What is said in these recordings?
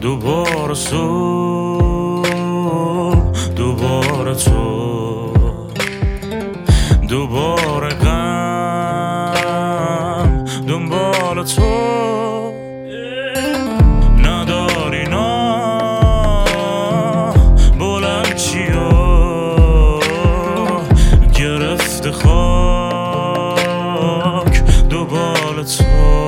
دوباره صبح، دوباره تو، دوباره غم دنبال تو. نداری نه بلند چیا گرفته خاک دنبال تو.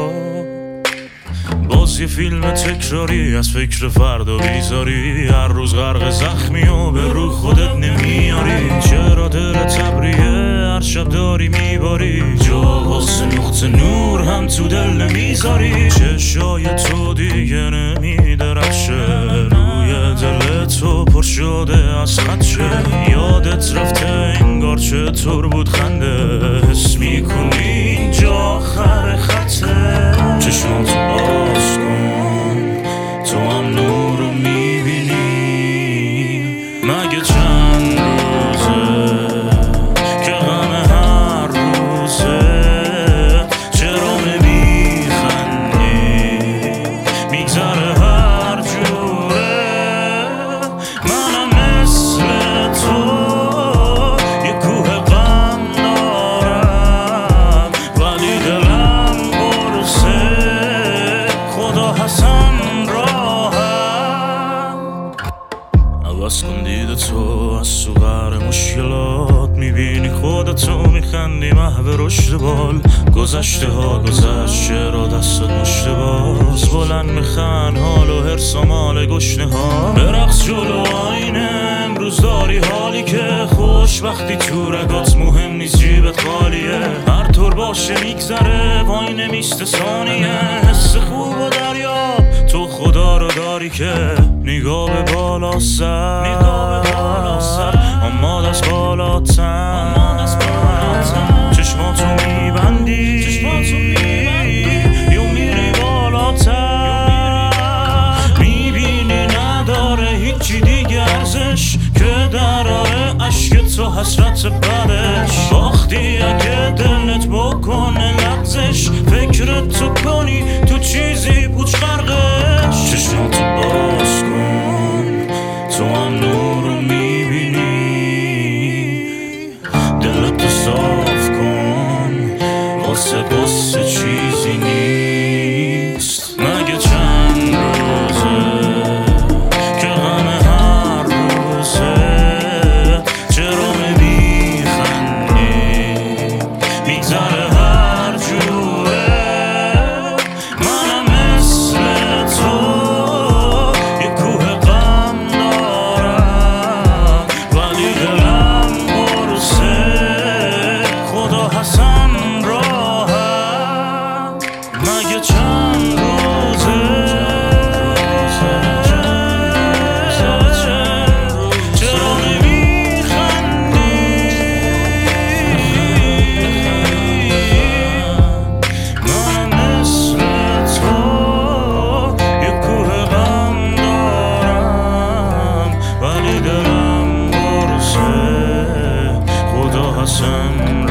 باز یه فیلم تکراری از فکر فردا بیزاری، هر روز غرق زخمی و به رو خودت نمیاری. چرا دلت ابریه هر شب داری میباری، جا واسه نقطه نور هم تو دل نمیذاری. چشای تو دیگه نمیدرخشه، روی دل تو پر شده از خدشه. یادت رفته انگار چطور بود خنده، حس میکنی اینجا آخر خطه. چشماتو باز کن تو هم نور رو میبینی. مگه چند روزه که غم هر روزه، چرا نمیخندی میگذره هر جوره. منم مثل تو یه کوه غم دارم، ولی دلم برسه خدا حسن راهم. عوض کن دید تو از سوغر مشکلات، میبینی خودتو میخندی محو رشد بال. گذشته ها گذشت چرا دستت مشته باز، بلند میخند حال و حرص و مال گشنه ها. برقص جلو آینه امروز داری حالی که خوش، وقتی تو رگات مهم نیست جیبت خالیه. هر طور باشه میگذره وای نمیسته ثانیه. حس خوب و دریاب تو خدا رو داری که نگاه به بالا سر، اما دست بالاتر. چشماتو میبندی یا میری بالاتر، میبینی نداره هیچی دیگه ارزش که دراره اشک تو حسرت بعدش. باختی اگه دلت بکنه لغزش، فکرت تو کنی تو چیزی پوچ غرقش. چشماتو باز کن تو هم نور رو میبینی. دلتو صاف کن واسه قصه چیزی نیست. مگه چند روزه که غم هر روزه، چرا نمیخندی میگذره هر جوره. منم مثل تو یه کوه غم دارم، ولی دلم برسه خدا حسن راهم. مگه چند روزه چرا نمیخندی من مثل تو یه کوه غم دارم، ولی دلم برسه خدا حسن